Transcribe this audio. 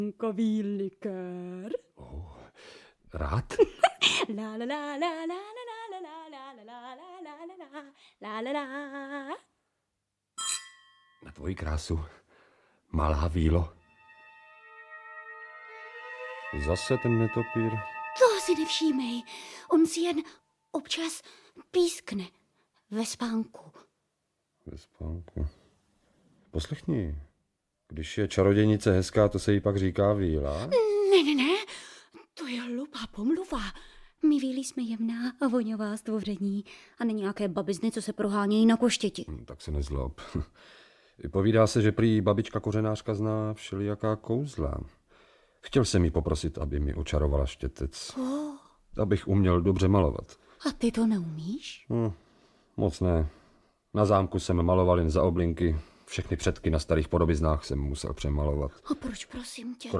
Kový likér. Rád? La la la la la la la la la la la la la la. Na tvoji krásu, malá vílo. Zase ten netopír. To si nevšímej. On si jen občas pískne ve spánku. Ve spánku. Poslechni, když je čarodějnice hezká, to se jí pak říká víla? Ne, to je hlupá pomluva. My víly jsme jemná a voňová stvoření a ne nějaké babizny, co se prohánějí na koštěti. Tak se nezlob. Povídá se, že prý babička kořenářka zná všelijaká kouzla. Chtěl jsem jí poprosit, aby mi očarovala štětec. Abych uměl dobře malovat. A ty to neumíš? Moc ne. Na zámku jsem maloval jen za oblinky. Všechny předky na starých podobiznách jsem musel přemalovat. A proč, prosím tě?